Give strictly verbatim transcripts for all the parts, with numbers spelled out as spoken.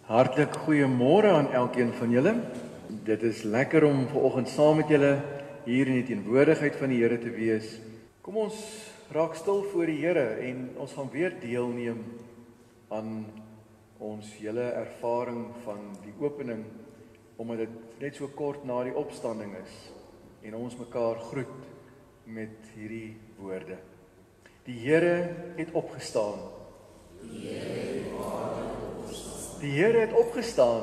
Hartlik goeiemôre aan elkeen van julle. Dit is lekker om vanoggend saam met julle hier in die teenwoordigheid van die Here te wees. Kom ons raak stil voor die Here en ons gaan weer deelneem aan ons hele ervaring van die opening, omdat dit net so kort na die opstanding is en ons mekaar groet met hierdie woorde. Die Here het opgestaan. Die Here het opgestaan. Die Here het opgestaan.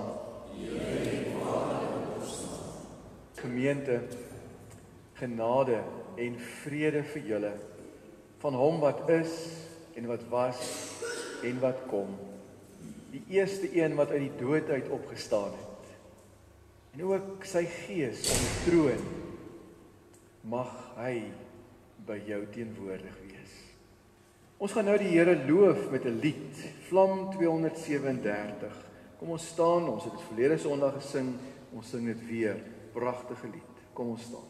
Gemeente, genade en vrede vir julle van hom wat is en wat was en wat kom. Die eerste een wat uit die dood uit opgestaan het. En ook sy gees op die troon mag hy by jou teenwoordig wees. Ons gaan nou die Here loof met 'n lied, Vlam tweehonderd sewendertig. Kom ons staan, ons het dit verlede Sondag gesing, ons sing dit weer, pragtige lied. Kom ons staan.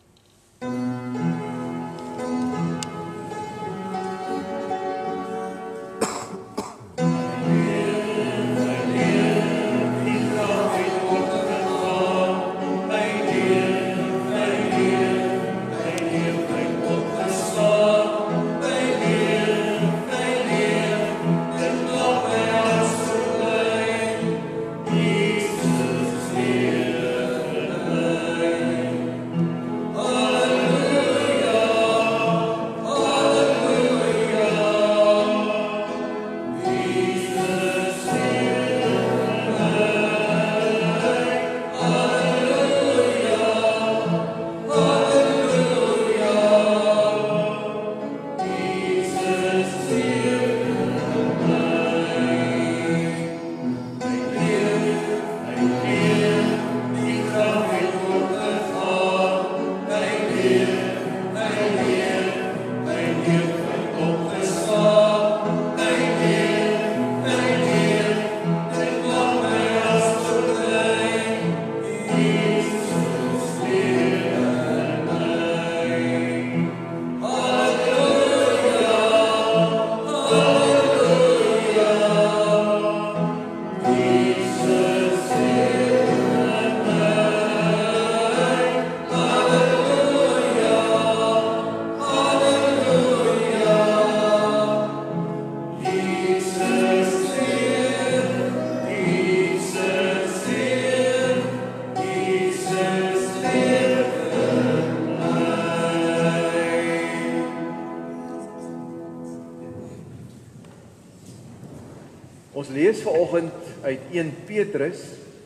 Ons lees vanoggend uit Eerste Petrus,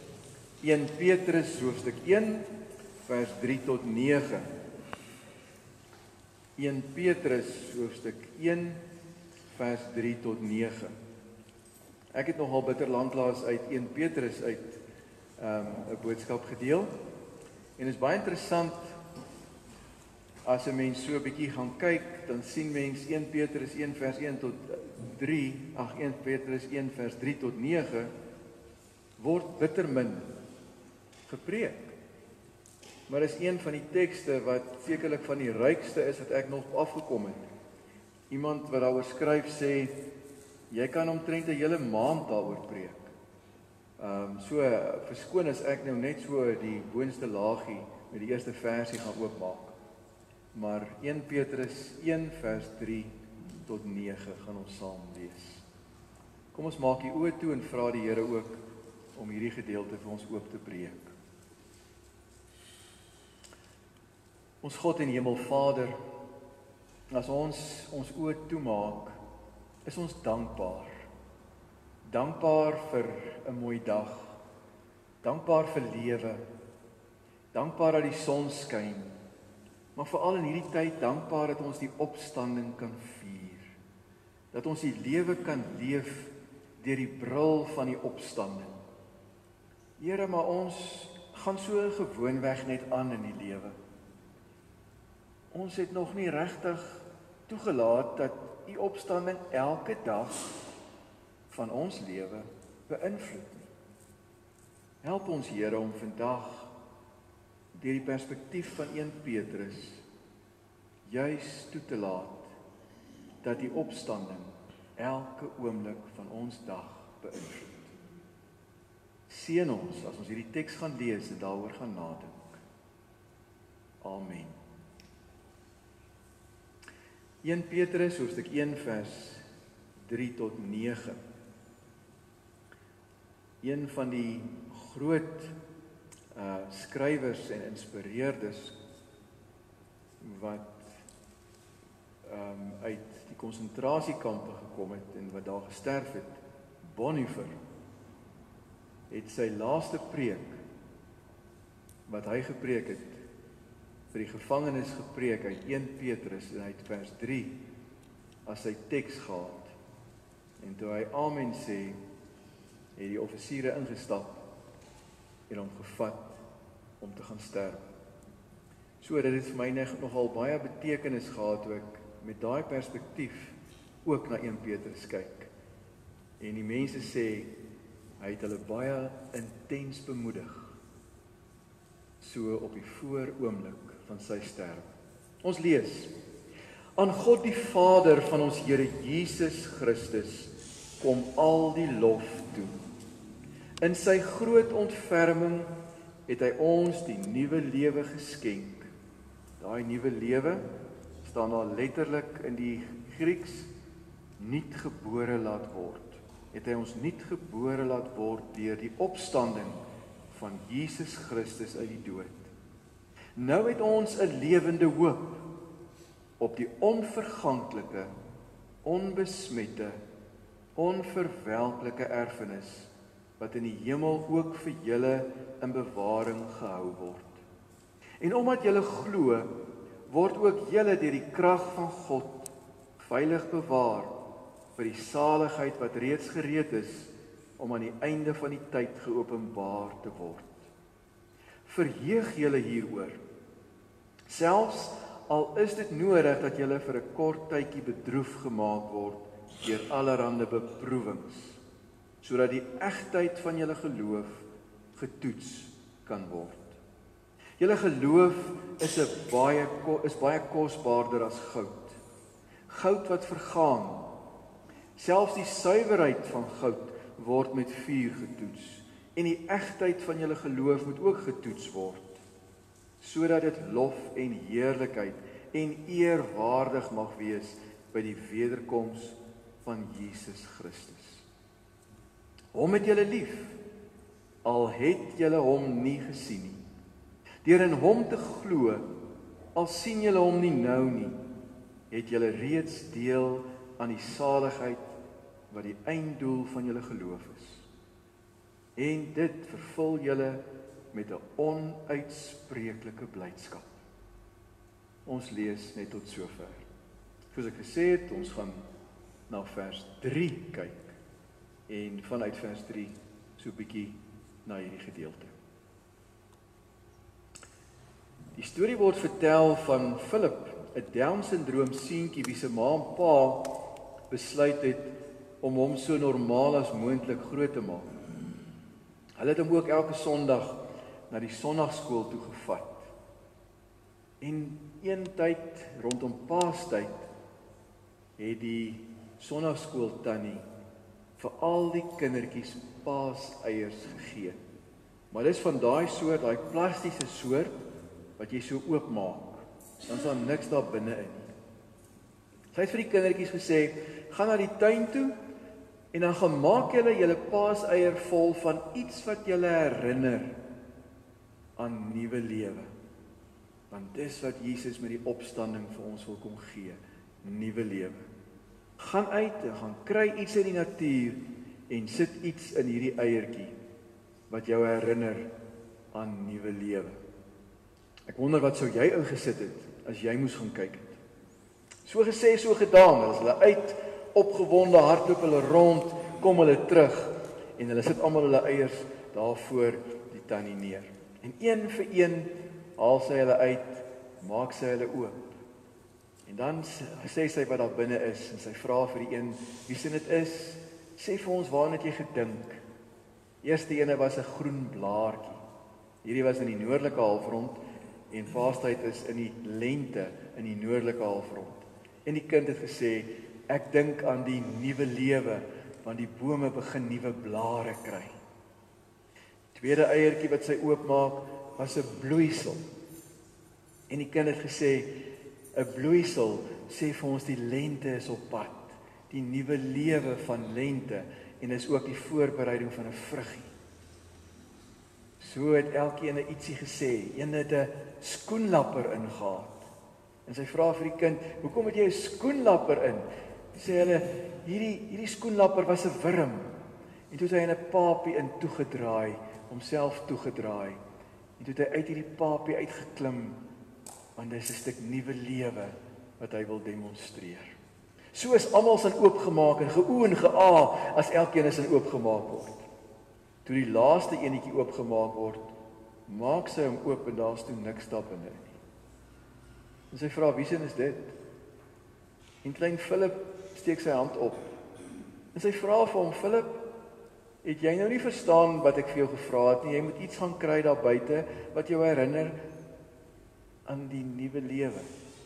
Eerste Petrus hoofstuk een, vers drie tot nege. Eerste Petrus hoofstuk een, vers drie tot nege. Ek het nogal bitter lanklaas uit Eerste Petrus uit um, 'n boodskap gedeel. En dit is baie interessant, as 'n mens so 'n bietjie gaan kyk, dan sien mens Eerste Petrus een vers een tot drie, ag Eerste Petrus een vers drie tot nege word bitter min gepreek. Maar is een van die tekste wat sekerlik van die rykste is wat ek nog afgekom het. Iemand wat daaroor skryf sê, jy kan omtrent 'n hele maand daaroor preek. Ehm um, so verskoon as ek nou net so die boonste laagie met die eerste versie gaan oopmaak. Maar Eerste Petrus een vers drie tot nege gaan ons saam lees. Kom ons maak die oë toe en vra die Here ook om hierdie gedeelte vir ons oop te breek. Ons God en Hemelvader, as ons ons oë toemaak, is ons dankbaar. Dankbaar vir 'n mooi dag. Dankbaar vir lewe. Dankbaar dat die son skyn. Maar veral in hierdie tyd dankbaar dat ons die opstanding kan vier. Dat ons die lewe kan leef deur die bril van die opstanding. Here, maar ons gaan so gewoonweg net aan in die lewe. Ons het nog nie regtig toegelaat dat die opstanding elke dag van ons lewe beïnvloed nie. Help ons, Here, om vandag deur die perspektief van Eerste Petrus juis toe te laat dat die opstanding elke oomblik van ons dag beïnvloed. Seën ons as ons hierdie teks gaan lees en daaroor gaan nadink. Amen. Eerste Petrus hoofstuk een vers drie tot nege. Een van die groot uh, skrywers en inspireerders wat um, uit die konsentrasiekampe gekom het en wat daar gesterf het, Bonhoeffer, het sy laaste preek wat hy gepreek het vir die gevangenes gepreek uit Eerste Petrus en uit vers drie as sy teks gehad. En toe hy amen sê, het die offisiere ingestap en hom gevat om te gaan sterf. So dit het vir my nogal baie betekenis gehad toe ek met daai perspektief ook na Eerste Petrus kyk. En die mense sê hy het hulle baie intens bemoedig so op die vooroomlik van sy sterwe. Ons lees: Aan God die Vader van ons Here Jesus Christus kom al die lof toe. In sy groot ontferming het hy ons die nuwe lewe geskenk. Daai nuwe lewe staan daar letterlik in die Grieks, nuut gebore laat word. Het hy ons nuut gebore laat word deur die opstanding van Jesus Christus uit die dood. Nou het ons 'n lewende hoop op die onverganklike, onbesmette, onverwelklike erfenis wat in die hemel ook vir julle in bewaring gehou word. En omdat julle glo, word ook julle deur die krag van God veilig bewaar vir die saligheid wat reeds gereed is om aan die einde van die tyd geopenbaar te word. Verheug julle hieroor, selfs al is dit nodig dat julle vir 'n kort tydjie bedroef gemaak word deur allerhande beproewings, sodat die egtheid van julle geloof getoets kan word. Julle geloof is 'n baie is baie kosbaarder as goud. Goud wat vergaan. Selfs die suiwerheid van goud word met vuur getoets en die egtheid van julle geloof moet ook getoets word, sodat dit lof en heerlikheid en eer waardig mag wees by die wederkoms van Jesus Christus. Hom het julle lief, al het julle hom nie gesien nie. Deur in hom te glo, al sien julle hom nie nou nie, het julle reeds deel aan die saligheid wat die einddoel van julle geloof is. En dit vervul julle met 'n onuitspreeklike blydskap. Ons lees net tot sover. Soos ek gesê het, ons gaan na vers drie kyk en vanuit vers drie so 'n bietjie na hierdie gedeelte. Die storie word vertel van Philip, 'n Down-sindroom seentjie wie se ma en pa besluit het om hom so normaal as moontlik groot te maak. Hulle het hom ook elke Sondag na die Sondagskool toe gevat. En een tyd rondom Paastyd het die Sondagskool tannie vir al die kindertjies paaseiers gegee. Maar dis van daai soort, daai plastiese soort wat jy so oopmaak. Dan is daar niks daar binne in nie. Sy het vir die kindertjies gesê, gaan na die tuin toe en dan gaan maak julle julle paaseier vol van iets wat julle herinner aan nuwe lewe. Want dis wat Jesus met die opstanding vir ons wil kom gee, nuwe lewe. Gaan uit en gaan kry iets in die natuur en sit iets in hierdie eiertjie wat jou herinner aan nuwe lewe. Ek wonder wat sou jy ingesit het as jy moes gaan kyk het. So gesê, so gedaan, as hulle uit opgewonde hardloop hulle rond, kom hulle terug en hulle sit almal hulle eiers daar voor die tannie neer. En een vir een haal sy hulle uit, maak sy hulle oop. En dan sê sy wat daar binne is en sy vra vir die een wie se dit is, sê vir ons waarna het jy gedink? Eerste ene was 'n groen blaartjie. Hierdie was in die noordelike halfrond en Paastyd is in die lente in die noordelike halfrond. En die kind het gesê, ek dink aan die nuwe lewe, want die bome begin nuwe blare kry. Tweede eiertjie wat sy oopmaak, was 'n bloeisel. En die kind het gesê, 'n bloeisel sê vir ons die lente is op pad, die nuwe lewe van lente, en is ook die voorbereiding van 'n vruggie. So het elkeen 'n ietsie gesê. Een het 'n skoenlapper ingehaat. En sy vra vir die kind, "Hoekom het jy 'n skoenlapper in?" Sê hulle, hierdie hierdie skoenlapper was 'n wurm. En toe het hy in 'n papie in toegedraai, homself toegedraai. En toe het hy uit hierdie papie uitgeklim, want dis 'n stuk nuwe lewe wat hy wil demonstreer. So is almal sin oopgemaak en geoe en gea as elkeen sin oopgemaak word. Toe die laaste enetjie oopgemaak word, maak sy hom oop en daar's toe niks daar binne nie. En sy vra, "Wie sin is dit?" En klein Philip steek sy hand op. En sy vra vir hom, "Philip, het jy nou nie verstaan wat ek vir jou gevra het nie? Jy moet iets gaan kry daar buite wat jou herinner aan die nuwe lewe."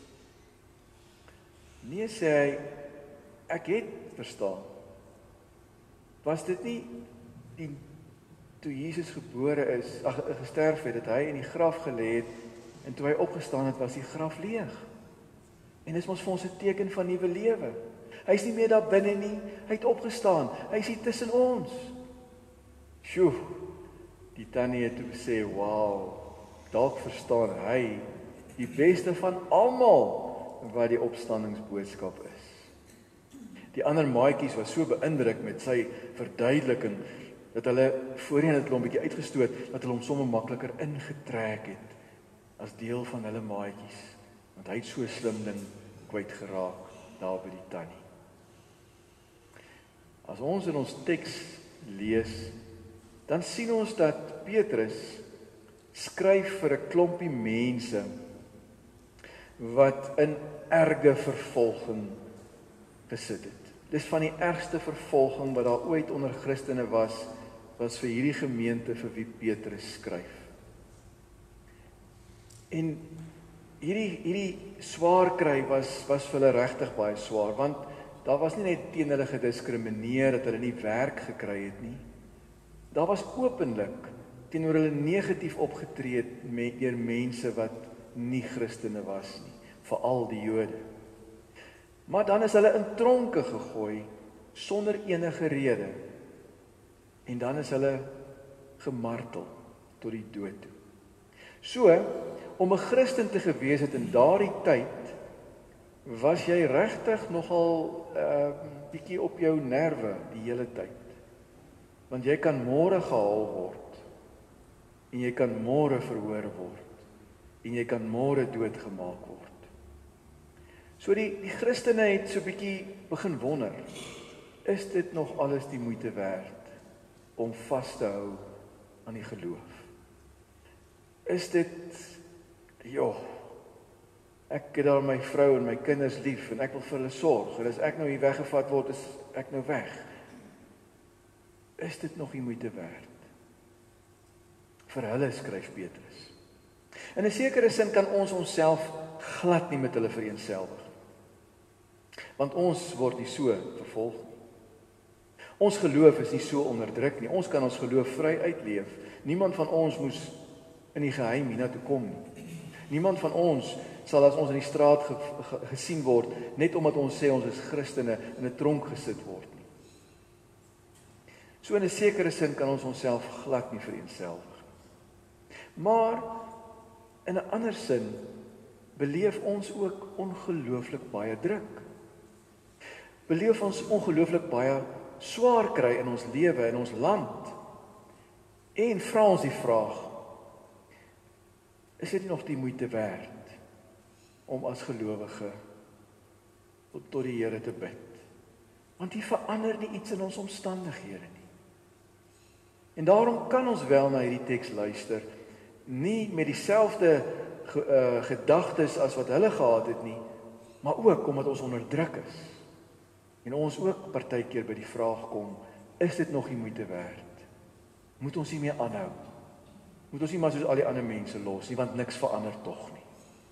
Nee, sê hy, "Ek het verstaan." Was dit nie die toe Jesus gebore is, ag gesterf het, dat hy in die graf gelê het en toe hy opgestaan het, was die graf leeg. En dis mos vir ons 'n teken van nuwe lewe. Hy's nie meer daar binne nie, hy het opgestaan. Hy's hier tussen ons. Sjoe. Die tannie het toe gesê, "Wow, dalk verstaan hy die beste van almal wat die opstandingsboodskap is." Die ander maatjies was so beïndruk met sy verduideliking dat hulle voorheen het hom 'n bietjie uitgestoot, dat hulle hom sommer makliker ingetrek het as deel van hulle maatjies, want hy het so slim ding kwyt geraak daar by die tannie. As ons in ons teks lees, dan sien ons dat Petrus skryf vir 'n klompie mense wat in erge vervolging gesit het. Dis van die ergste vervolging wat daar ooit onder Christene was, was vir hierdie gemeente vir wie Petrus skryf. En hierdie hierdie swaar kry was was vir hulle regtig baie swaar, want daar was nie net teen hulle gediskrimineer dat hulle nie werk gekry het nie. Daar was openlik teenoor hulle negatief opgetree deur mense wat nie Christene was nie, veral die Jode. Maar dan is hulle in tronke gegooi sonder enige rede. En dan is hulle gemartel tot die dood toe. So, om 'n Christen te gewees het in daardie tyd, was jy regtig nogal 'n uh, bietjie op jou nerve die hele tyd. Want jy kan môre gehaal word en jy kan môre verhoor word en jy kan môre doodgemaak word. So die die Christene het so 'n bietjie begin wonder, is dit nog alles die moeite werd om vas te hou aan die geloof? Is dit, joh, ek het daar my vrou en my kinders lief en ek wil vir hulle sorg, en as ek nou hier weggevat word, is ek nou weg. Is dit nog die moeite werd? Vir hulle skryf Petrus. In 'n sekere sin kan ons onsself glad nie met hulle vereenselwig. Want ons word nie so vervolg nie. Ons geloof is nie so onderdruk nie. Ons kan ons geloof vry uitleef. Niemand van ons moes in die geheim hiernatoe kom nie. Niemand van ons sal as ons in die straat ge, ge, gesien word, net omdat ons sê ons is Christene, in 'n tronk gesit word nie. So in 'n sekere sin kan ons onsself glad nie vereenselwig. Maar in 'n ander sin beleef ons ook ongelooflik baie druk. Beleef ons ongelooflik baie swaar kry in ons lewe, in ons land. En vra ons die vraag, is dit nog die moeite werd om as gelowige tot die Here te bid? Want hier verander nie iets in ons omstandighede nie. En daarom kan ons wel na hierdie teks luister, nie met dieselfde ge, uh, gedagtes as wat hulle gehad het nie, maar ook omdat ons onder druk is. En ons ook partykeer by die vraag kom, is dit nog die moeite werd? Moet ons nie meer aanhou? Moet ons nie maar soos al die ander mense los nie, want niks verander tog nie.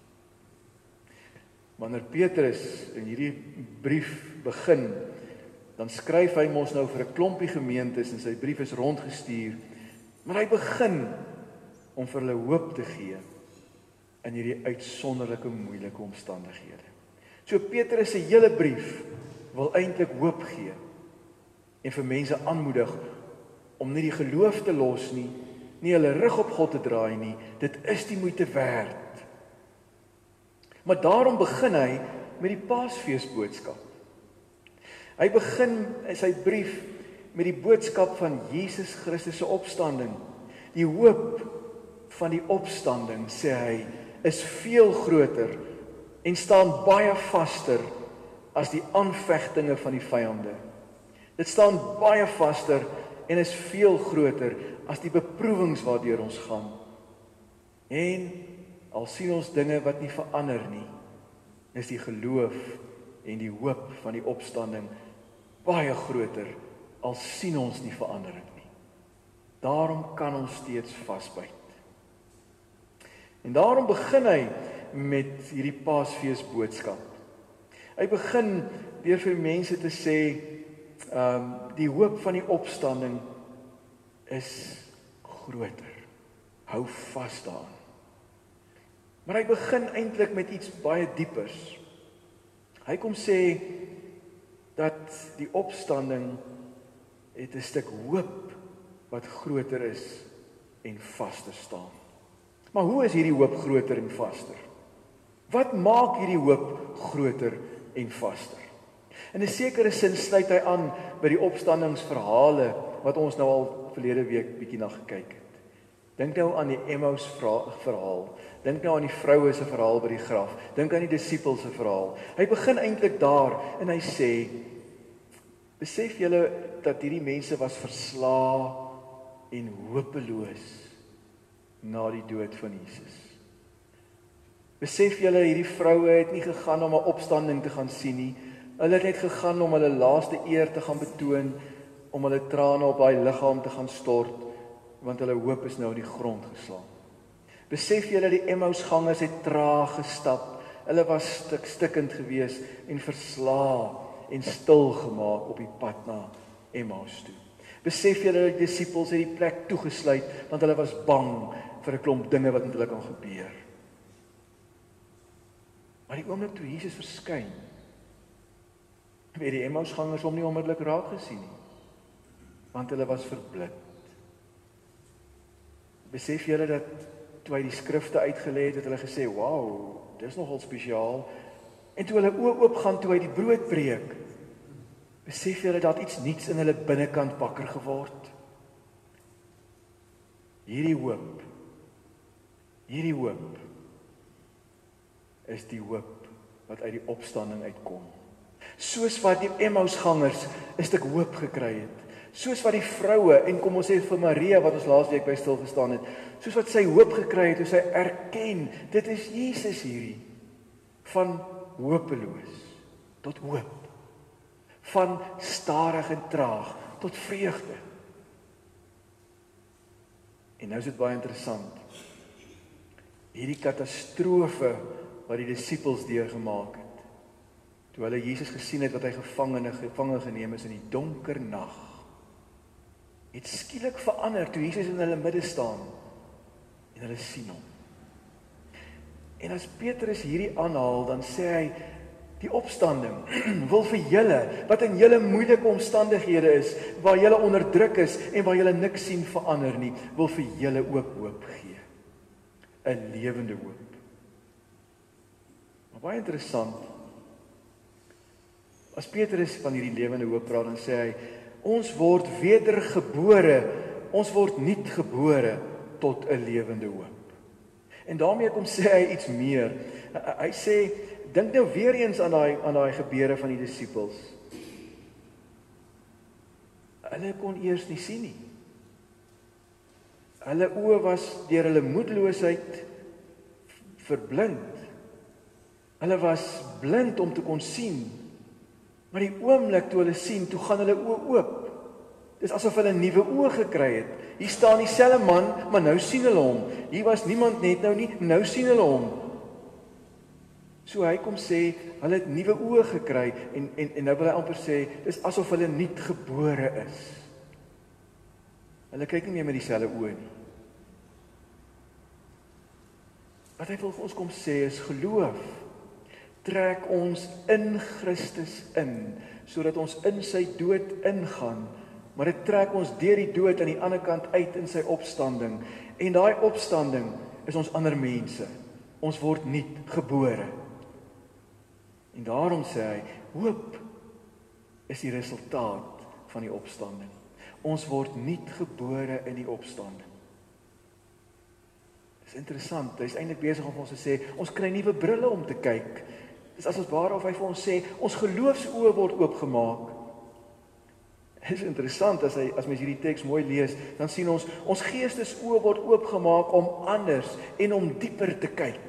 Wanneer Petrus in hierdie brief begin, dan skryf hy mos nou vir 'n klompie gemeentes en sy brief is rondgestuur Maar hy begin om vir hulle hoop te gee in hierdie uitsonderlike moeilike omstandighede. So Petrus se hele brief wil eintlik hoop gee en vir mense aanmoedig om nie die geloof te los nie, nie hulle rug op God te draai nie, dit is die moeite werd. Maar daarom begin hy met die Paasfeesboodskap. Hy begin sy brief met die boodskap van Jesus Christus se opstanding. Die hoop van die opstanding, sê hy, is veel groter en staan baie vaster as die aanvegtinge van die vyande. Dit staan baie vaster en is veel groter as die beproewings waardeur ons gaan. En al sien ons dinge wat nie verander nie, is die geloof en die hoop van die opstanding baie groter, al sien ons nie verandering nie. Daarom kan ons steeds vasbyt. En daarom begin hy met hierdie Paasfees boodskap. Hy begin deur vir mense te sê, um, die hoop van die opstanding is groter. Hou vas daaraan. Maar hy begin eintlik met iets baie diepers. Hy kom sê dat die opstanding het 'n stuk hoop wat groter is en vaster staan. Maar hoe is hierdie hoop groter en vaster? Wat maak hierdie hoop groter en vaster? In 'n sekere sin sluit hy aan by die opstandingsverhale wat ons nou al verlede week bietjie na gekyk het. Dink nou aan die Emmaus verhaal. Dink nou aan die vroue se verhaal by die graf. Dink aan die disippels se verhaal. Hy begin eintlik daar en hy sê, besef julle dat hierdie mense was verslae en hopeloos na die dood van Jesus. Besef julle, hierdie vroue het nie gegaan om 'n opstanding te gaan sien nie. Hulle het net gegaan om hulle laaste eer te gaan betoon, om hulle trane op daai liggaam te gaan stort, want hulle hoop is nou in die grond geslaan. Besef julle, die Emmausgangers het traag gestap. Hulle was stik stikkend gewees en verslae en stil gemaak op die pad na Emmaus toe. Besef julle, die disippels het die plek toegesluit, want hulle was bang vir 'n klomp dinge wat met hulle kan gebeur. Maar die oomblik toe Jesus verskyn, het die Emmausgangers hom nie onmiddellik raak gesien nie, want hulle was verblind. Besef julle dat toe hy die skrifte uitgelê het, het hulle gesê, "Wow, dis nogal spesiaal." En toe hulle oë oop gaan toe hy die brood breek, besef julle dat iets niets in hulle binnekant wakker geword. Hierdie hoop, hierdie hoop is die hoop wat uit die opstanding uitkom. Soos wat die Emmausgangers 'n stuk hoop gekry het. Soos wat die vroue, en kom ons sê vir Maria, wat ons laasweek by stil gestaan het, soos wat sy hoop gekry het, toe sy erken, dit is Jesus hierdie, van hopeloos tot hoop, van stadig en traag tot vreugde. En nou is dit baie interessant, hierdie katastrofe wat die disippels deurgemaak het, toe hulle Jesus gesien het wat hy gevangene, gevangen geneem is in die donker nag, het skielik verander toe Jesus in hulle midde staan en hulle sien hom. En as Petrus hierdie aanhaal, dan sê hy, die opstanding wil vir julle, wat in julle moeilike omstandighede is, waar julle onderdruk is en waar julle niks sien verander nie, wil vir julle ook hoop gee. 'n Lewende hoop. Maar baie interessant, as Petrus van hierdie lewende hoop praat, dan sê hy, ons word wedergebore, ons word nuut gebore tot 'n lewende hoop. En daarmee kom sê hy iets meer. Hy sê, dink nou weer eens aan daai aan daai gebeure van die disippels. Hulle kon eers nie sien nie. Hulle oë was deur hulle moedeloosheid verblind. Hulle was blind om te kon sien. Maar die oomblik toe hulle sien, toe gaan hulle oë oop. Dis asof hulle nuwe oë gekry het. Hier staan dieselfde man, maar nou sien hulle hom. Hier was niemand net nou nie, nou sien hulle hom. So hy kom sê, hulle het nuwe oë gekry, en, en, en nou wil hy amper sê, dis asof hulle nuut gebore is. Hulle kyk nie meer met dieselfde oë nie. Wat hy wil vir ons kom sê is, geloof trek ons in Christus in, sodat ons in sy dood ingaan, maar dit trek ons deur die dood aan die ander kant uit in sy opstanding, en daai opstanding is ons ander mense, ons word nuut gebore. En daarom sê hy, hoop is die resultaat van die opstanding. Ons word nuut gebore in die opstanding. Dit is interessant, hy is eintlik besig om ons te sê, ons kry nuwe brille om te kyk. Dit is as ons waarof hy vir ons sê, ons geloofsoë word oopgemaak. Dit is interessant, as, hy, as mens hierdie teks mooi lees, dan sien ons, ons geestesoë word oopgemaak om anders en om dieper te kyk.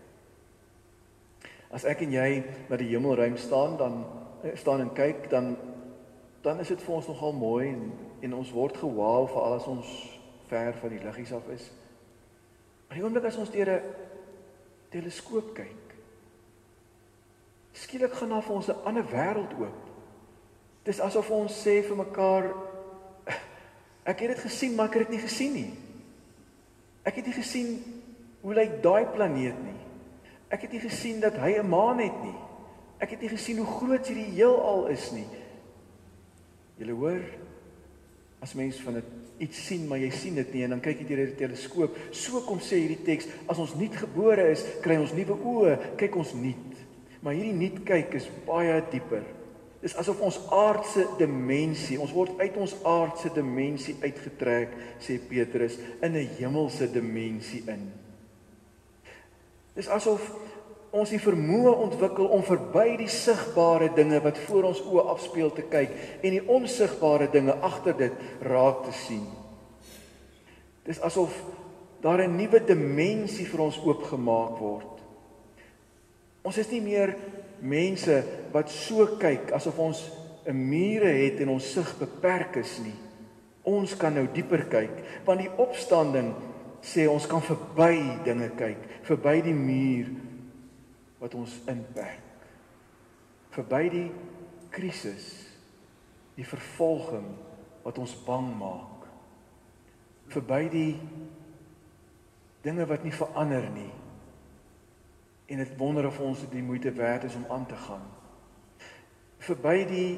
As ek en jy na die hemelruim staan, dan staan en kyk, dan, dan is dit vir ons nogal mooi, en, en ons word gewaal vir al as ons ver van die liggies af is. Maar die oomblik as ons deur 'n teleskoop kyk, skielik gaan daar vir ons 'n ander wêreld oop. Dit is asof ons sê vir mekaar, ek het dit gesien, maar ek het dit nie gesien nie. Ek het nie gesien hoe lyk daai planeet nie. Ek het nie gesien dat hy 'n maan het nie. Ek het nie gesien hoe groot hierdie heelal is nie. Julle hoor, as mens van dit iets sien, maar jy sien dit nie, en dan kyk jy deur 'n teleskoop, so kom sê hierdie teks, as ons nuut gebore is, kry ons nuwe oë, kyk ons nuut. Maar hierdie nuut kyk is baie dieper. Dis asof ons aardse dimensie, ons word uit ons aardse dimensie uitgetrek, sê Petrus, in 'n hemelse dimensie in. Dis asof ons die vermoë ontwikkel om verby die sigbare dinge wat voor ons oë afspeel te kyk, en die onsigbare dinge agter dit raak te sien. Dis asof daar 'n nuwe dimensie vir ons oopgemaak word. Ons is nie meer mense wat so kyk, asof ons 'n mure het en ons sig beperk is nie. Ons kan nou dieper kyk, want die opstanding sê ons kan verby dinge kyk, verby die muur wat ons inperk, verby die krisis, die vervolging wat ons bang maak, verby die dinge wat nie verander nie, en het wonder of ons die moeite werd is om aan te gaan, verby die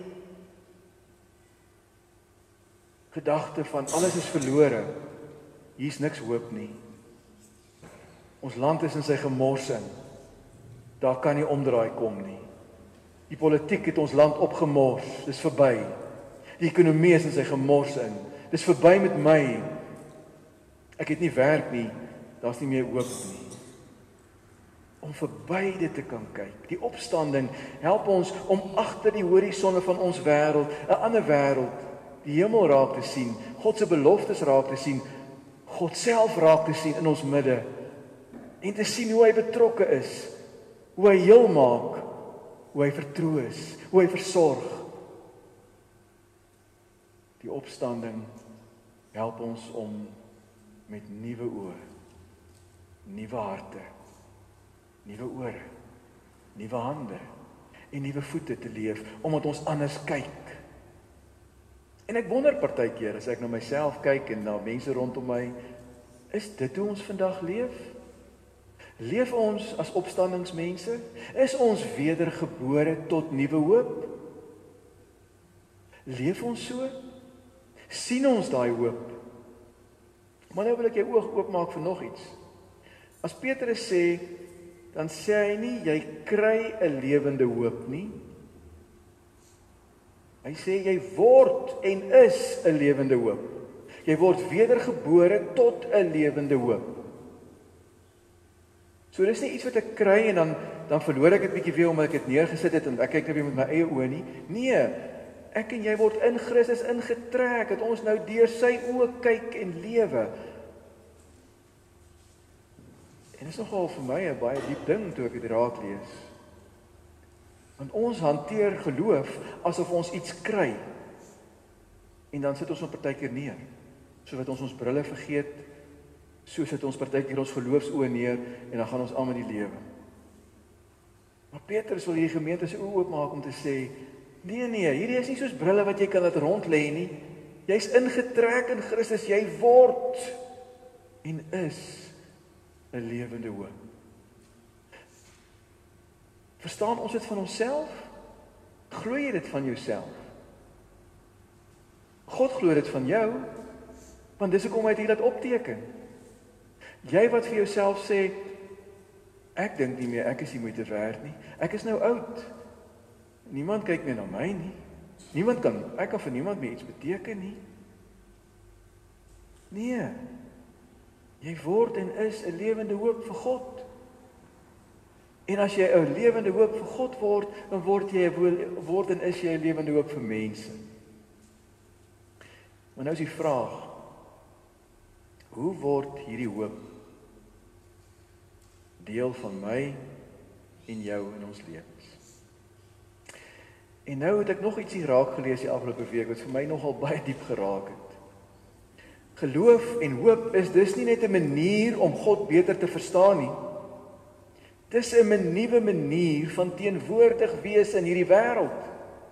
gedagte van alles is verlore, hier is niks hoop nie, ons land is in sy gemorsing, daar kan nie omdraai kom nie. Die politiek het ons land opgemors, dis verby. Die ekonomie is in sy gemors in, dis verby met my. Ek het nie werk nie, daar's nie meer hoop nie. Om verby dit te kan kyk. Die opstanding help ons om agter die horisonne van ons wêreld, 'n ander wêreld, die hemel raak te sien, God se beloftes raak te sien, God self raak te sien in ons midde, en te sien hoe hy betrokke is, hoe hy heel maak, hoe hy vertroos, hoe hy versorg. Die opstanding help ons om met nuwe oë, nuwe harte, nuwe ore, nuwe hande en nuwe voete te leef, omdat ons anders kyk. En ek wonder partykeer, as ek na myself kyk en na mense rondom my, is dit hoe ons vandag leef? Leef ons as opstandingsmense? Is ons wedergebore tot nuwe hoop? Leef ons so? Sien ons daai hoop? Maar nou wil ek jou oog oopmaak vir nog iets. As Petrus sê, dan sê hy nie, jy kry 'n lewende hoop nie. Hy sê, jy word en is 'n lewende hoop. Jy word wedergebore tot 'n lewende hoop. So dis nie iets wat ek kry en dan, dan verloor ek dit bietjie weer omdat ek dit neergesit het en ek kyk nou weer met my eie oë nie. Nee, ek en jy word in Christus ingetrek, dat ons nou deur sy oë kyk en lewe. En dit is nogal vir my 'n baie diep ding toe ek dit raak lees. Want ons hanteer geloof asof ons iets kry. En dan sit ons op partykeer neer, so wat ons ons brille vergeet, so sit ons partykeer ons geloofsoë neer en dan gaan ons aan met die lewe. Maar Petrus wil hierdie gemeente se oë oopmaak om te sê, nee nee, hierdie is nie soos brille wat jy kan laat rond lê nie. Jy's ingetrek in Christus, jy word en is 'n lewende hoop. Verstaan ons dit van onsself? Glo jy dit van jouself? God glo dit van jou, want dis hoekom hy dit laat opteken. Jy wat vir jouself sê, ek dink nie meer, ek is nie moeite werd nie. Ek is nou oud. Niemand kyk meer na my nie. Niemand kan, ek kan vir niemand meer iets beteken nie. Nee. Jy word en is 'n lewende hoop vir God. En as jy 'n lewende hoop vir God word, dan word jy word en is jy 'n lewende hoop vir mense. Maar nou is die vraag, hoe word hierdie hoop deel van my en jou in ons lewens? En nou het ek nog ietsie raak gelees die afgelope week wat vir my nogal baie diep geraak het. Geloof en hoop is dus nie net 'n manier om God beter te verstaan nie. Dis 'n nuwe manier van teenwoordig wees in hierdie wêreld.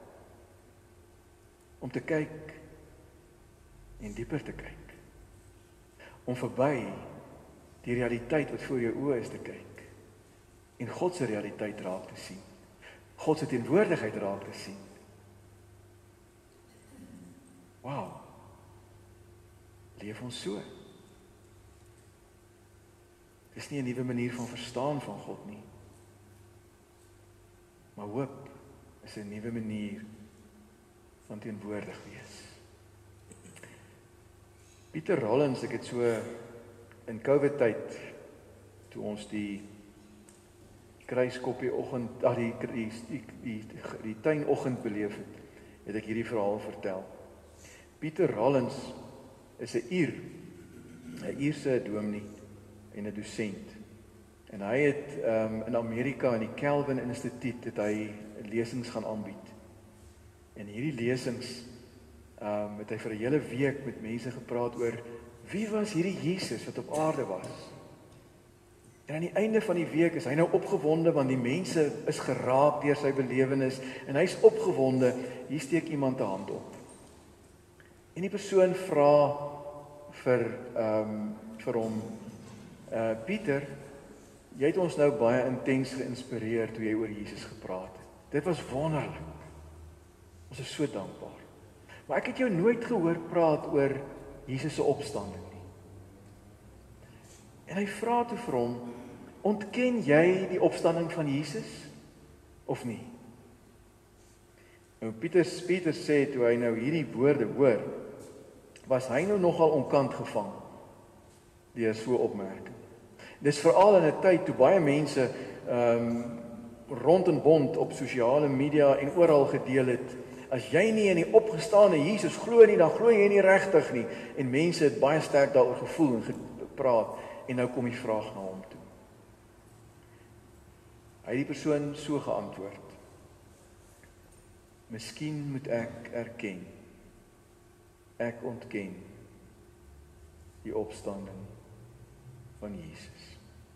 Om te kyk en dieper te kyk. Om verby die realiteit wat voor jou oë is te kyk. En God se realiteit raak te sien. God se teenwoordigheid raak te sien. Wow. Leef ons so? Dis nie 'n nuwe manier van verstaan van God nie. Maar hoop is 'n nuwe manier van teenwoordig wees. Pieter Rollins, ek het so in COVID tyd, toe ons die kruiskoppie oggend, ag die die die die, die tuinoggend beleef het, het ek hierdie verhaal vertel. Pieter Rollins is 'n Ier, 'n Ierse dominee en 'n dosent. En hy het um, in Amerika in die Calvin Instituut het hy lesings gaan aanbied. En hierdie lesings um, het hy vir 'n hele week met mense gepraat oor wie was hierdie Jesus wat op aarde was. En aan die einde van die week is hy nou opgewonde want die mense is geraak deur sy belewenis en hy's opgewonde, hier steek iemand 'n hand op. En die persoon vra vir um, vir hom, uh, Pieter, jy het ons nou baie intens geïnspireer toe jy oor Jesus gepraat het. Dit was wonderlik. Ons is so dankbaar. Maar ek het jou nooit gehoor praat oor Jesus se opstanding nie. En hy vra toe vir hom, ontken jy die opstanding van Jesus of nie? Nou Pieter Pieter sê toe hy nou hierdie woorde hoor, was hy nou nogal onkant gevang deur so 'n opmerking. Dis veral in 'n tyd toe baie mense um, rond en bond op sosiale media en oral gedeel het, as jy nie in die opgestane Jesus glo nie, dan glo jy nie regtig nie. En mense het baie sterk daaroor gevoel en gepraat, en nou kom die vraag na hom toe. Hy het die persoon so geantwoord, miskien moet ek erken, ek ontken die opstanding van Jesus.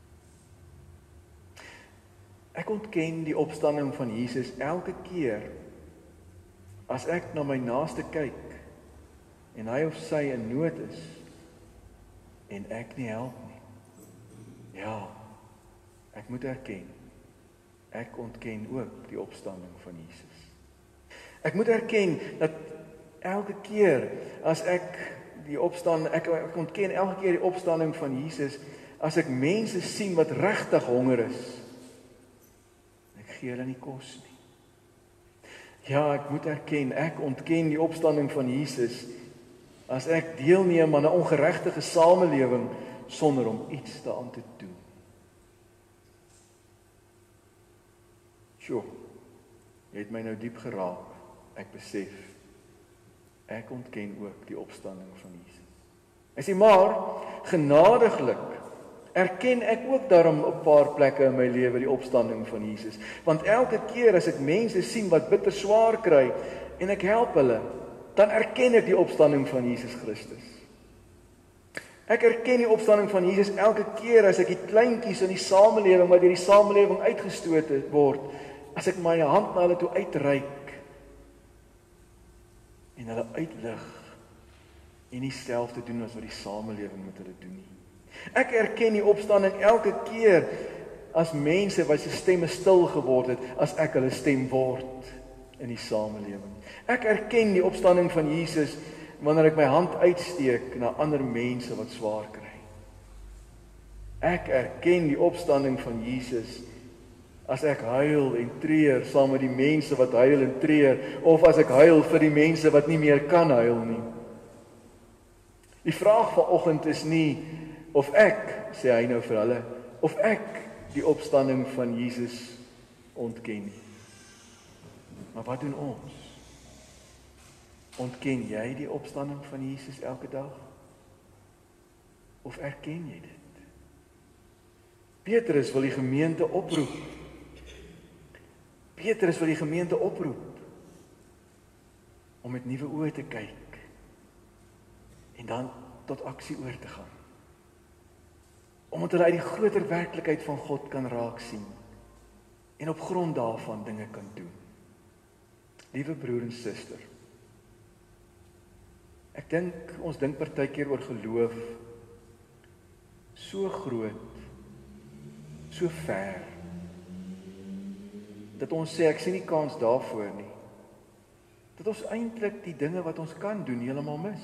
Ek ontken die opstanding van Jesus elke keer as ek na my naaste kyk en hy of sy in nood is en ek nie help nie. Ja, ek moet erken, ek ontken ook die opstanding van Jesus. Ek moet erken dat elke keer as ek die opstanding, ek, ek ontken elke keer die opstanding van Jesus, as ek mense sien wat regtig honger is, ek gee hulle nie kos nie. Ja, ek moet erken, ek ontken die opstanding van Jesus, as ek deelneem aan 'n ongeregtige samelewing, sonder om iets daaraan te doen. Sjoe, jy het my nou diep geraak, ek besef, ek ontken ook die opstanding van Jesus. Hy sê, maar, genadiglik, erken ek ook daarom op 'n paar plekke in my lewe die opstanding van Jesus. Want elke keer as ek mense sien wat bitter swaar kry, en ek help hulle, dan erken ek die opstanding van Jesus Christus. Ek erken die opstanding van Jesus elke keer as ek die kleintjies in die samelewing, wat deur die samelewing uitgestoot word, as ek my hand na hulle toe uitreik, en hulle uitlig en nie self te doen as wat die samelewing met hulle doen nie. Ek erken die opstanding elke keer as mense wat se stemme stil geword het, as ek hulle stem word in die samelewing. Ek erken die opstanding van Jesus wanneer ek my hand uitsteek na ander mense wat swaar kry. Ek erken die opstanding van Jesus as ek huil en treur saam met die mense wat huil en treur, of as ek huil vir die mense wat nie meer kan huil nie. Die vraag vanoggend is nie of ek, sê hy nou vir hulle, of ek die opstanding van Jesus ontken nie. Maar wat doen ons? Ontken jy die opstanding van Jesus elke dag? Of erken jy dit? Petrus wil die gemeente oproep. Petrus wil die gemeente oproep om met nuwe oë te kyk en dan tot aksie oor te gaan. Omdat hulle uit die groter werklikheid van God kan raak sien en op grond daarvan dinge kan doen. Liewe broer en suster, ek dink ons dink partykeer oor geloof so groot, so ver, dat ons sê ek sien nie kans daarvoor nie. Dat ons eintlik die dinge wat ons kan doen heeltemal mis.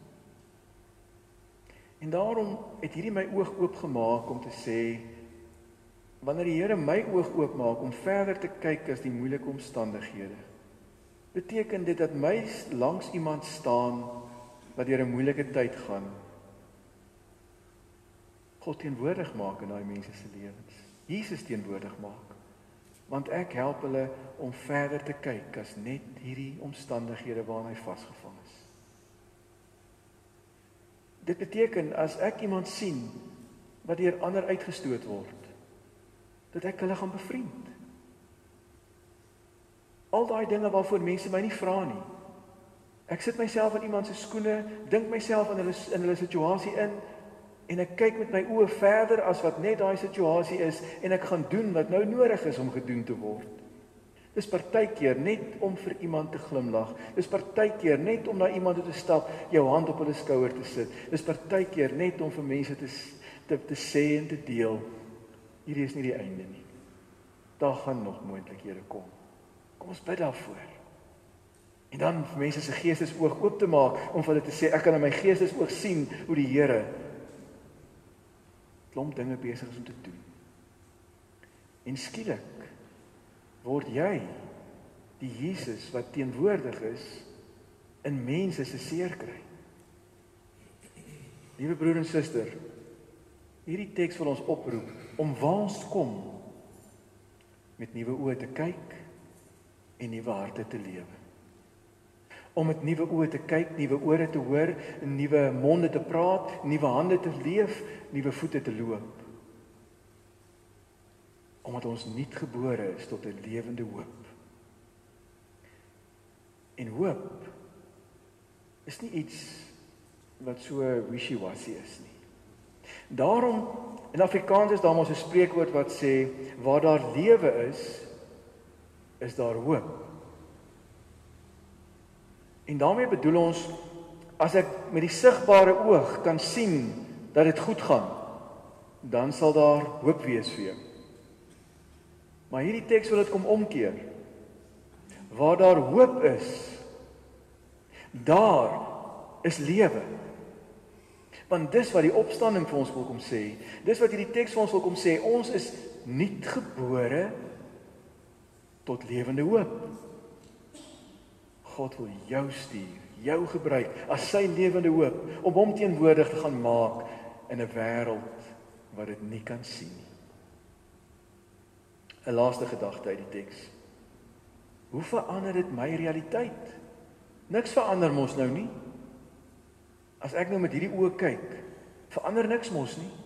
En daarom het hierdie my oog oopgemaak om te sê, wanneer die Here my oog oopmaak om verder te kyk as die moeilike omstandighede, beteken dit dat my langs iemand staan wat deur 'n moeilike tyd gaan, God teenwoordig maak in daai mense se lewens. Jesus teenwoordig maak. Want ek help hulle om verder te kyk as net hierdie omstandighede waarin hy vasgevang is. Dit beteken as ek iemand sien wat deur ander uitgestoot word, dat ek hulle gaan bevriend. Al daai dinge waarvoor mense my nie vra nie. Ek sit myself in iemand se skoene, dink myself in hulle in hulle situasie in, en ek kyk met my oë verder as wat net daai situasie is, en ek gaan doen wat nou nodig is om gedoen te word. Dis partykeer net om vir iemand te glimlag. Dis partykeer net om na iemand toe te stap, jou hand op hulle skouer te sit. Dis partykeer net om vir mense te, te, te sê en te deel, hierdie is nie die einde nie. Daar gaan nog moontlikhede kom. Kom ons bid daarvoor. En dan vir mense se geestesoog oop te maak, om vir hulle te sê, ek kan in my geestesoog sien hoe die Here klomp dinge besig is om te doen. En skielik word jy die Jesus wat teenwoordig is in mense se seer kry. Liewe broer en suster, hierdie teks wil ons oproep om waar ons kom met nuwe oë te kyk en nuwe harte te lewe. Om met nuwe oë te kyk, nuwe ore te hoor, nuwe monde te praat, nuwe hande te leef, nuwe voete te loop. Omdat ons nuut gebore is tot 'n lewende hoop. En hoop is nie iets wat so wishy-washy is nie. Daarom, in Afrikaans is daar mos 'n spreekwoord wat sê, waar daar lewe is, is daar hoop. En daarmee bedoel ons, as ek met die sigbare oog kan sien dat dit goed gaan, dan sal daar hoop wees vir jou. Maar hierdie teks wil dit kom omkeer. Waar daar hoop is, daar is lewe. Want dis wat die opstanding vir ons wil kom sê. Dis wat hierdie teks vir ons wil kom sê. Ons is nuut gebore tot lewende hoop. God wil jou stuur, jou gebruik as sy lewende hoop, om hom teenwoordig te gaan maak in 'n wêreld wat dit nie kan sien nie. 'n Laaste gedagte uit die teks. Hoe verander dit my realiteit? Niks verander mos nou nie. As ek nou met hierdie oë kyk, verander niks mos nie.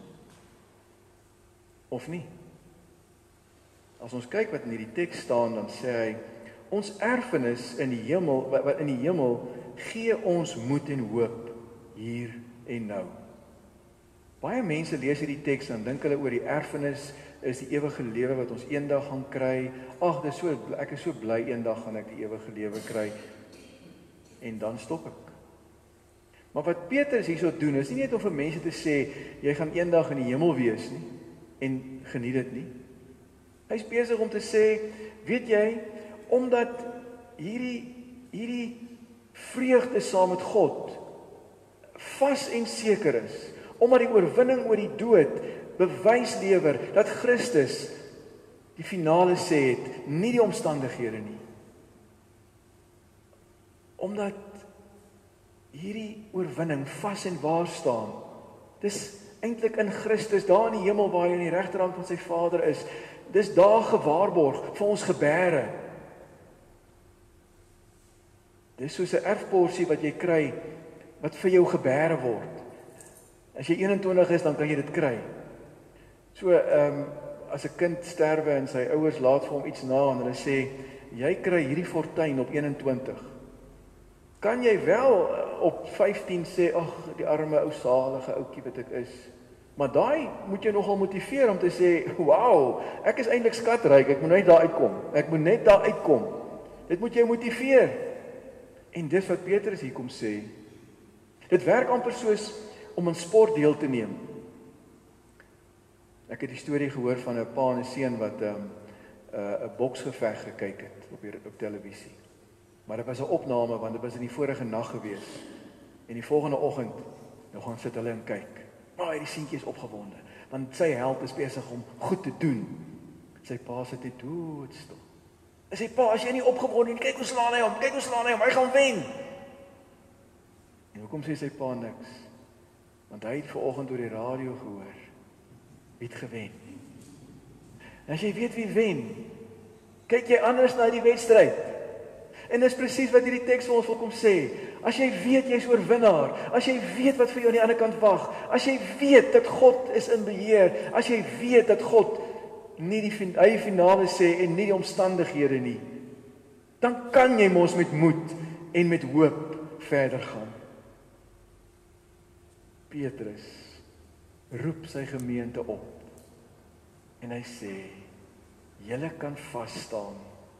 Of nie? As ons kyk wat in hierdie teks staan, dan sê hy, ons erfenis in die hemel, wat in die hemel, gee ons moed en hoop hier en nou. Baie mense lees hierdie teks en dink hulle oor die erfenis is die ewige lewe wat ons eendag gaan kry. Ag, dis so, ek is so bly eendag gaan ek die ewige lewe kry. En dan stop ek. Maar wat Petrus hierso doen, is nie net om vir mense te sê, jy gaan eendag in die hemel wees nie, en geniet dit nie. Hy is besig om te sê, weet jy, omdat hierdie, hierdie vreugde saam met God, vas en seker is, omdat die oorwinning oor die dood, bewys lewer, dat Christus die finale sê het, nie die omstandighede nie. Omdat hierdie oorwinning vas en waar staan, dis eintlik in Christus, daar in die hemel waar hy aan die regterhand van sy Vader is, dis daar gewaarborg vir ons gebere. Dis soos 'n erfporsie wat jy kry, wat vir jou gebere word. As jy eenentwintig is, dan kan jy dit kry. So, ehm, um, as 'n kind sterwe en sy ouers laat vir hom iets na, en hulle sê, jy kry hierdie fortuin op eenentwintig. Kan jy wel op vyftien sê, ag, die arme ou salige ouetjie wat ek is. Maar daai moet jy nogal motiveer om te sê, wauw, ek is eintlik skatryk, ek moet net daar uitkom. Ek moet net daar uitkom. Dit moet jou motiveer. En dis wat Petrus hier kom sê. Dit werk amper soos om in sport deel te neem. Ek het die storie gehoor van 'n pa en 'n seun wat 'n um, uh, 'n boksgeveg gekyk het op die, op televisie. Maar dit was 'n opname want dit was in die vorige nag gewees. En die volgende oggend nou gaan sit hulle en kyk. Maar die seentjie is opgewonde, want sy held is besig om goed te doen. Sy pa sit net doodstil. En sy pa, as jy nie opgewonde nie, kyk hoe slaan hy hom, kyk hoe slaan hy hom, hy gaan wen. En hoekom sê sy pa niks? Want hy het vanoggend oor die radio gehoor, wie het gewen. En as jy weet wie wen, kyk jy anders na die wedstryd. En dis presies wat hierdie teks vir ons wil kom sê. As jy weet jy is oorwinnaar, as jy weet wat vir jou aan die ander kant wag, as jy weet dat God is in beheer, as jy weet dat God nie die hy finale sê en nie die omstandighede nie, dan kan jy mos met moed en met hoop verder gaan. Petrus roep sy gemeente op en hy sê, julle kan vas staan.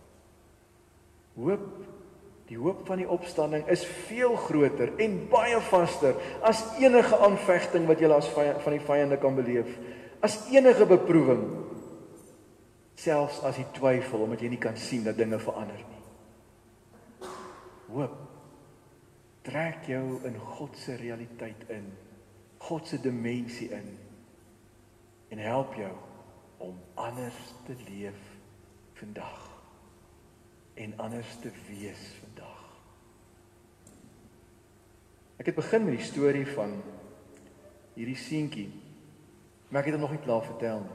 Hoop, die hoop van die opstanding is veel groter en baie vaster as enige aanvegting wat julle as vyand, van die vyande kan beleef, as enige beproewing, selfs as die twyfel, omdat jy nie kan sien dat dinge verander nie. Hoop, trek jou in God se realiteit in, God se dimensie in, en help jou om anders te leef vandag, en anders te wees vandag. Ek het begin met die storie van hierdie seentjie, maar ek het dit nog nie klaar vertel nie.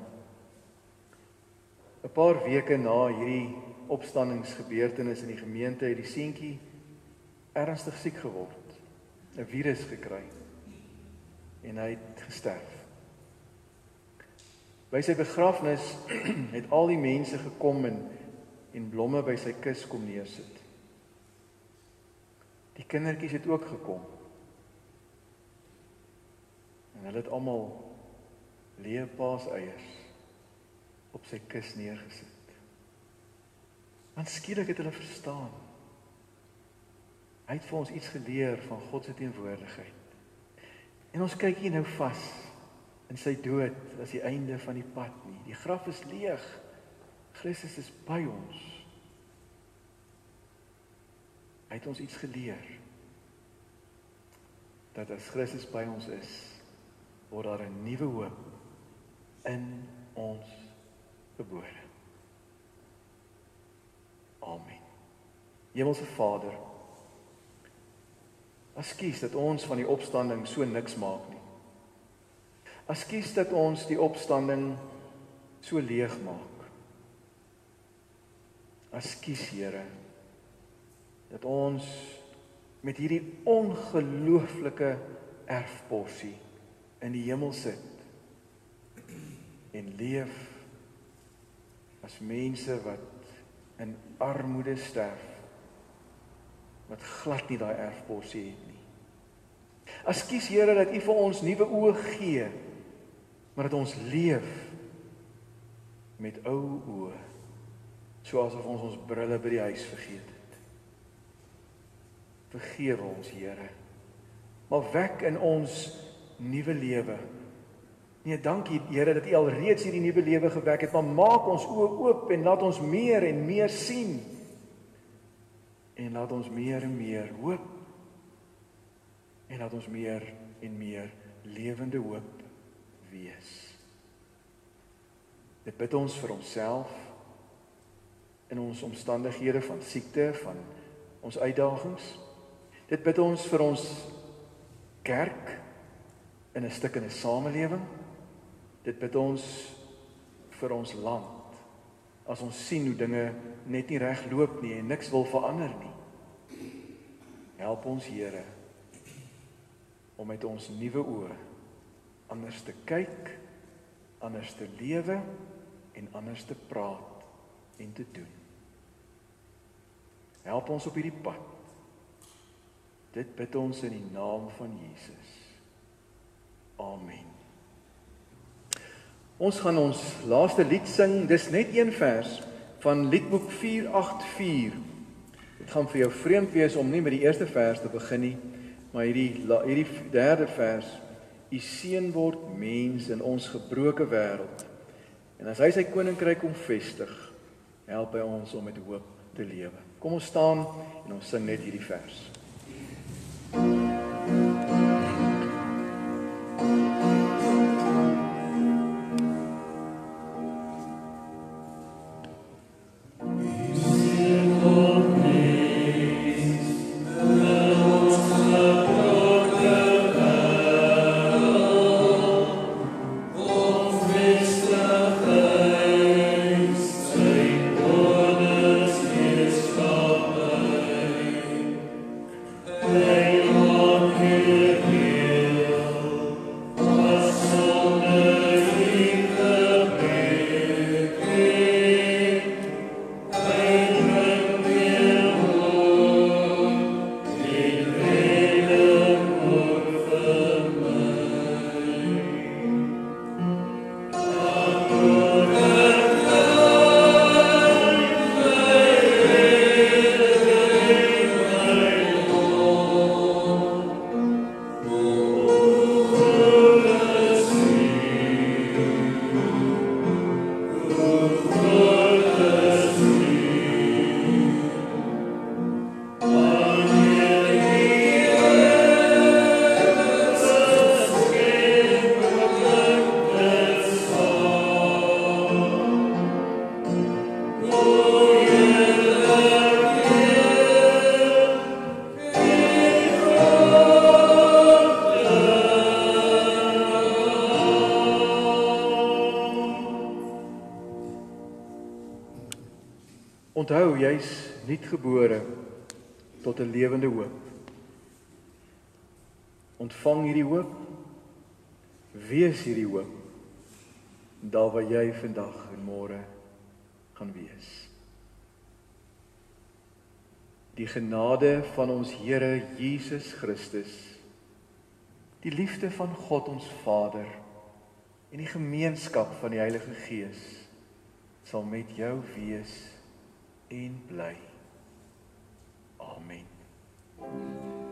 'n Paar weke na hierdie opstandingsgebeurtenis in die gemeente het die seentjie ernstig siek geword, 'n virus gekry, en hy het gesterf. By sy begrafnis het al die mense gekom en, en blomme by sy kus kom neersit. Die kindertjies het ook gekom. En hulle het almal leë paaseiers op sy kus neergesit. Want skielik het hulle verstaan. Hy het vir ons iets geleer van God se teenwoordigheid. En ons kyk hier nou vas in sy dood as die einde van die pad nie. Die graf is leeg. Christus is by ons. Hy het ons iets geleer. Dat as Christus by ons is, word daar 'n nuwe hoop in ons gebore. Amen. Hemelse Vader, ekskuus dat ons van die opstanding so niks maak nie. Ekskuus dat ons die opstanding so leeg maak. Ekskuus, Here, dat ons met hierdie ongelooflike erfporsie in die hemel sit en leef as mense wat in armoede sterf, wat glad nie daai erfporsie het nie. Ekskuus, Here, dat U vir ons nuwe oë gee, maar dat ons leef met ou oë, soos of ons ons brille by die huis vergeet het. Vergewe ons, Here, maar wek in ons nuwe lewe. Nee, dankie Here dat U alreeds hierdie nuwe lewe gewek het, maar maak ons oë oop en laat ons meer en meer sien. En laat ons meer en meer hoop. En laat ons meer en meer lewende hoop wees. Dit bid ons vir onsself, in ons omstandighede van siekte, van ons uitdagings. Dit bid ons vir ons kerk, in 'n stuk in 'n samelewing. Dit bid ons vir ons land, as ons sien hoe dinge net nie reg loop nie, en niks wil verander nie. Help ons Here, om met ons nuwe oë anders te kyk, anders te lewe en anders te praat en te doen. Help ons op hierdie pad. Dit bid ons in die naam van Jesus. Amen. Ons gaan ons laaste lied sing. Dis net een vers van Liedboek vier agt vier. Dit gaan vir jou vreemd wees om nie met die eerste vers te begin nie, maar hierdie hierdie derde vers: U seun word mens in ons gebroke wêreld. En as hy sy koninkryk kom vestig, help hy ons om met hoop te lewe. Kom ons staan en ons sing net hierdie vers. Onthou, jy's nuutgebore tot 'n lewende hoop. Ontvang hierdie hoop, wees hierdie hoop, daar waar jy vandag en môre gaan wees. Die genade van ons Here Jesus Christus, die liefde van God ons Vader en die gemeenskap van die Heilige Gees sal met jou wees en bly. Amen.